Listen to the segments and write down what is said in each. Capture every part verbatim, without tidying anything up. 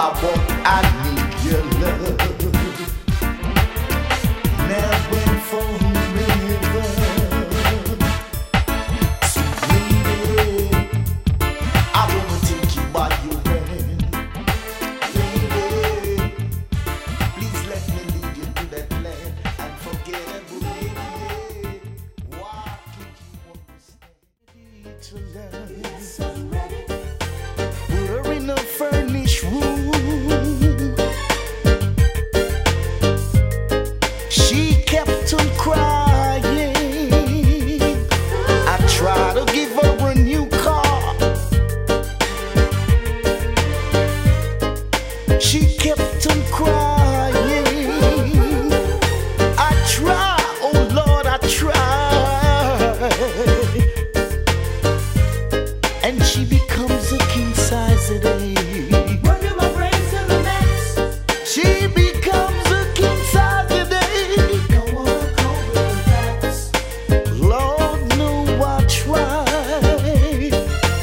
far, but I need your love. Never for river, sweet lady, I wanna take you by your hand, lady. Please let me lead you to that land and forget every day. Why can't you understand? To love, we're in a furnished room. She kept on crying. I tried to give her a new car. She kept on crying. I tried, oh Lord, I tried. And she becomes a king size today. Working my brains to the max. She becomes a king size today. Don't wanna cope with the facts. Lord, no, I tried.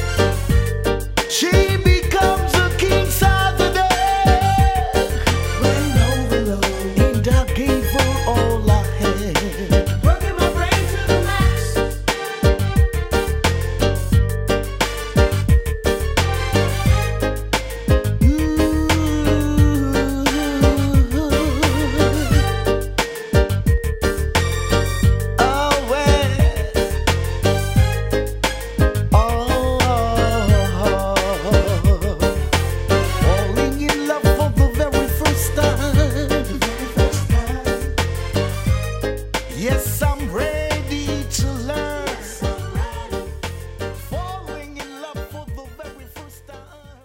She becomes a king size today. Running overload. And I gave her all I had. Working my brains to the max. Falling in love for the very first time. Yes, I'm ready to learn. Falling in love for the very first time.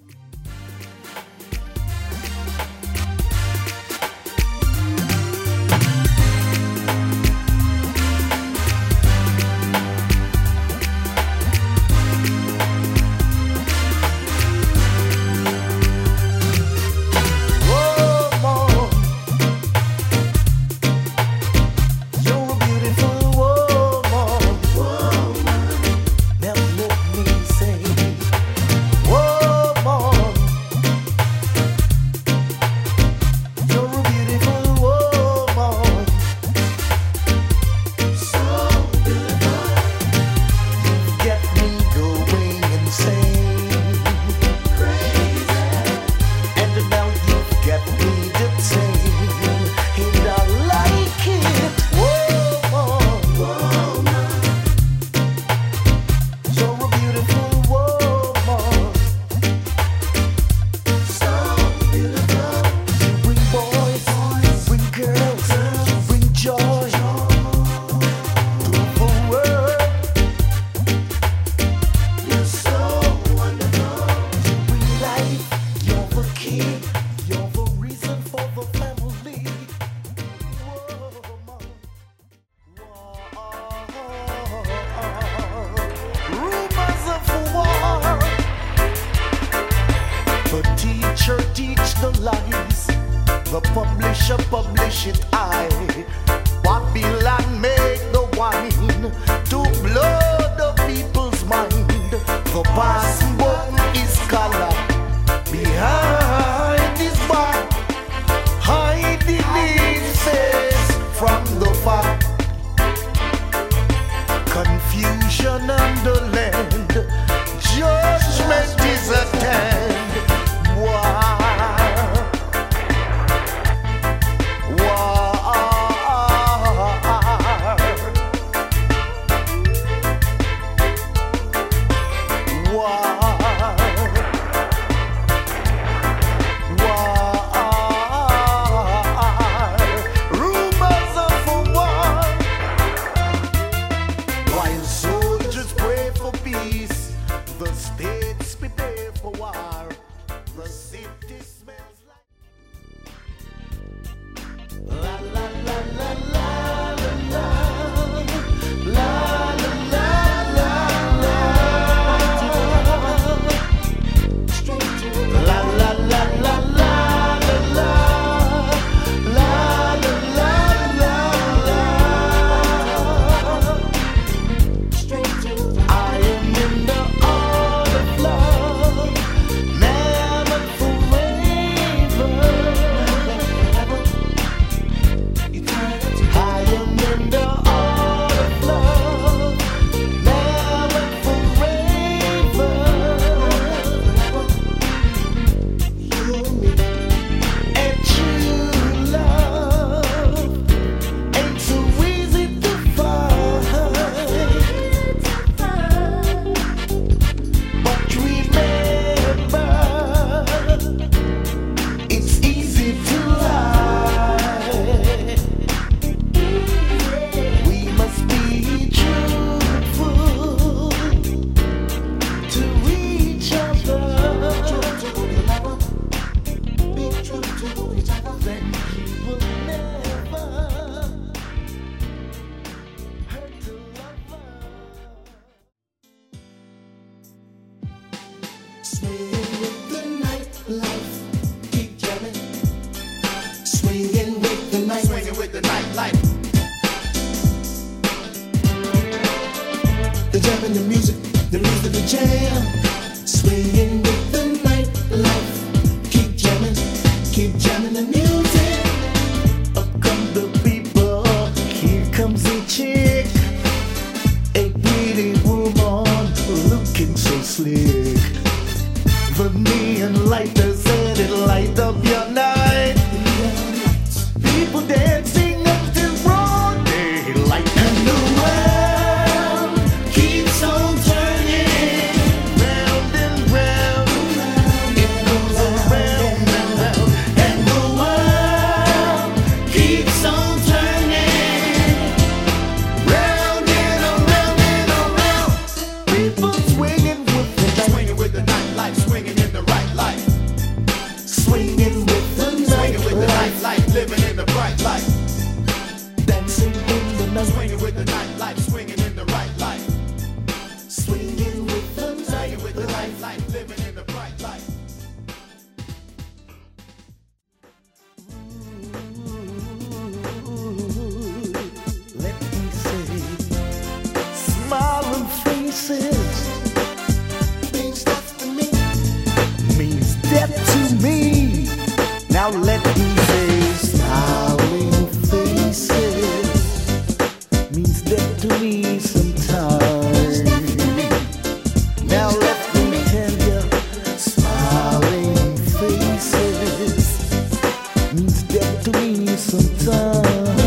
Woman, you're a beautiful woman. Now let me say, woman, you're a beautiful woman. So beautiful, you get me going insane, crazy. And now you get me detained, and I like it. Woman, woman, you're a beautiful woman. So beautiful. You bring boys, you bring girls, you bring joy to the world. You're so wonderful. You bring life. You're the key. You're the reason for the family. Woman. Rumors of war. The teacher teach the lies. The publisher publish it I. Babylon make the wine to blow the people's mind. The password is color behind his back, hiding his face from the fact. Confusion on the land, judgment is at hand. War, war, While soldiers pray for peace, the states prepare for war. neon lighters and it light up your night. People dancing up till broad daylight, and the world keeps on turning round and round. It goes around and round, and the world keeps on turning round and around and around. People swinging with the night, Swinging with the nightlife, swinging in the right life. swinging with the Swinging with the night, nightlife, living in the bright light. dancing in the night, Swinging with the nightlife, swinging in the right light. swinging with the night, Swinging with the nightlife, living in the bright light. Let me say, smiling faces means death to me. Means death to me. Now let me say, smiling faces means death to me sometimes. Now let me tell you, smiling faces means death to me sometimes.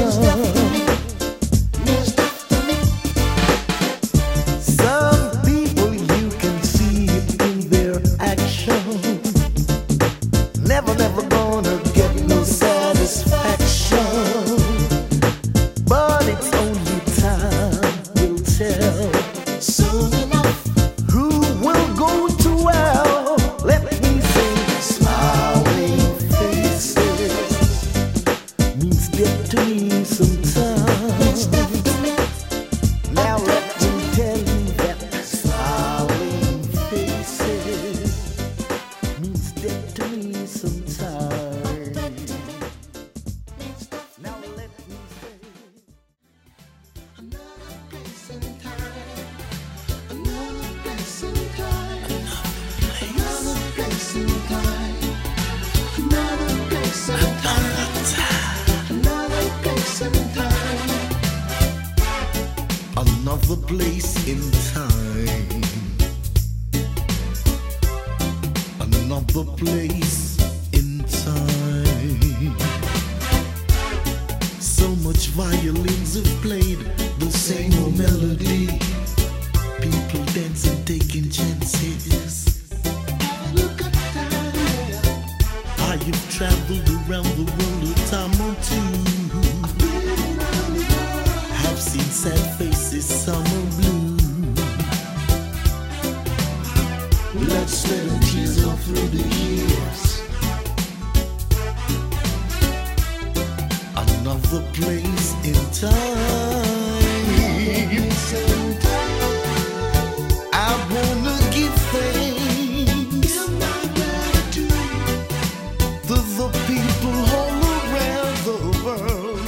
Some people you can see it in their action. Never, never gonna get no satisfaction. But it's only time will tell. Soon enough, who will go to hell? Let me sing, smiling faces means death to me sometimes. Now let me tell you that smiling faces means death to me sometimes. Now let me say, another place and time, another place and time, another place and time, another place and time, another place and time, another place in time, another place in time. So much violins have played the same old melody. People dancing, taking chances. I have traveled around the world a time or two. Have seen sad faces, some are blue. Blood, sweat, and tears all through the years. Another place in time. I wanna give thanks to the people all around the world,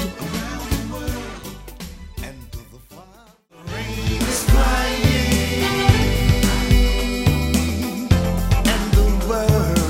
and to the Father. Rain is crying, and the world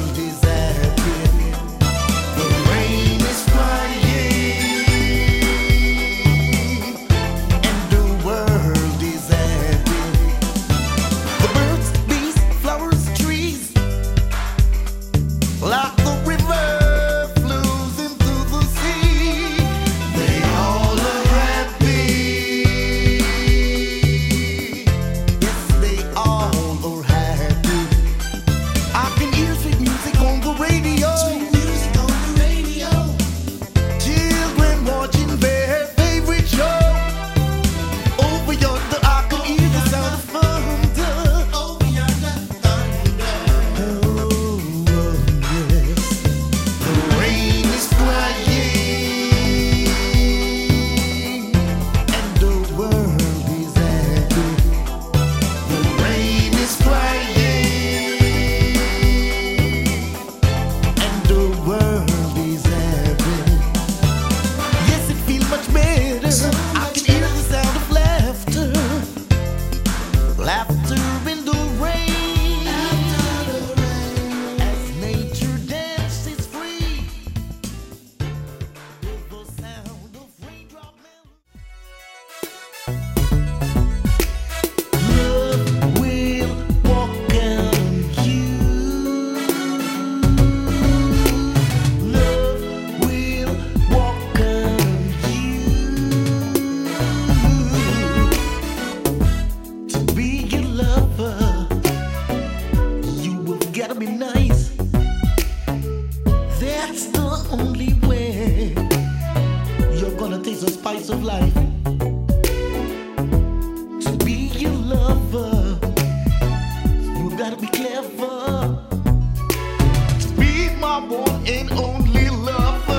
my one and only lover.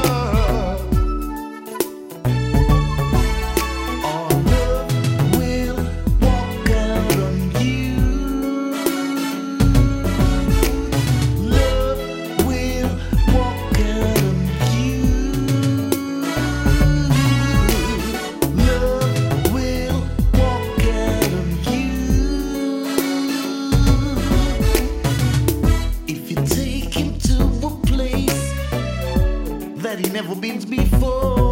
Our love will walk out on you. Love will walk out on you. Love will walk out on you. If you take him to a place that he never been before,